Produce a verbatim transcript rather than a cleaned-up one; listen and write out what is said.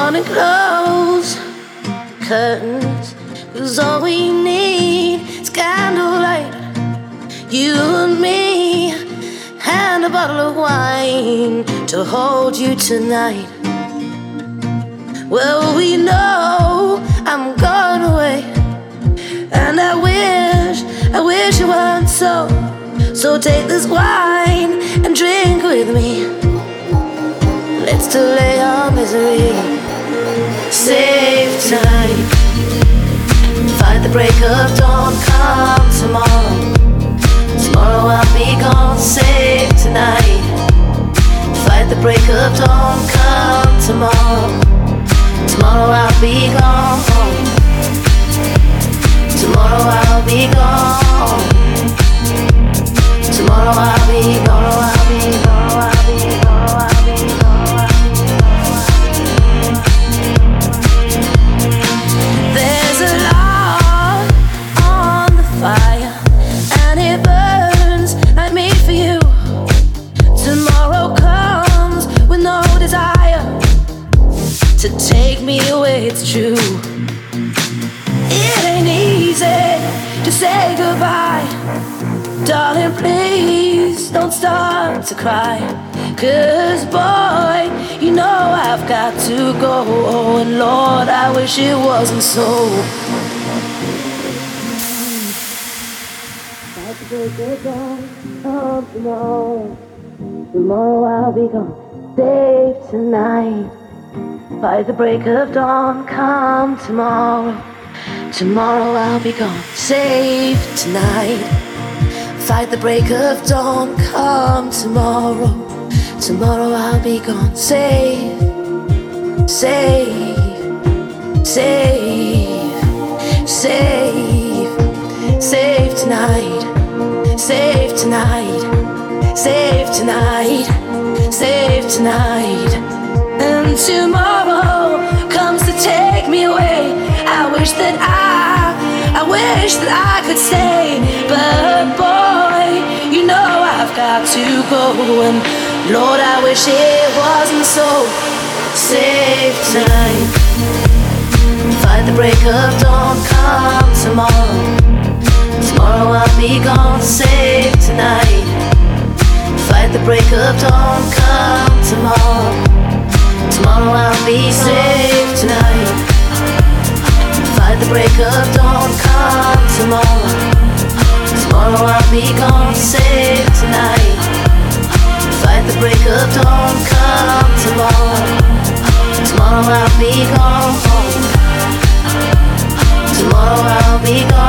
gonna close curtains, 'cause all we need is candlelight. You and me, and a bottle of wine to hold you tonight. Well, we know I'm going away, and I wish, I wish it weren't so. So take this wine and drink with me. Let's delay our misery. Save tonight, fight the break of dawn, come tomorrow. Tomorrow I'll be gone. Save tonight, fight the break of dawn, come tomorrow. Tomorrow I'll be gone. Tomorrow I'll be gone. Tomorrow I'll be gone. I'll be gone. I'll be gone. I'll be gone. There's a log on the fire, and it burns like me for you. Tomorrow comes with no desire to take me away, it's true. It ain't easy to say goodbye. Darling, please don't start to cry. 'Cause boy, you know I've got to go. Oh, and Lord, I wish it wasn't so. Tomorrow, tomorrow I'll be gone. Save tonight, by the break of dawn, come tomorrow. Tomorrow I'll be gone. Save tonight, fight the break of dawn, come tomorrow. Tomorrow I'll be gone. Save, save, save, save, save tonight, save tonight, save tonight, save tonight. And tomorrow comes to take me away. I wish that I, I wish that I could stay, but boy, you know I've got to go. And Lord, I wish it wasn't so. Save tonight, fight the break of dawn, come tomorrow. Tomorrow I'll be gone. Save tonight, fight the break of dawn, come tomorrow. Tomorrow I'll be saved tonight, fight the break of dawn, come tomorrow. Tomorrow I'll be gone. Save tonight, fight the break of dawn, come tomorrow. Tomorrow I'll be gone. Tomorrow I'll be gone.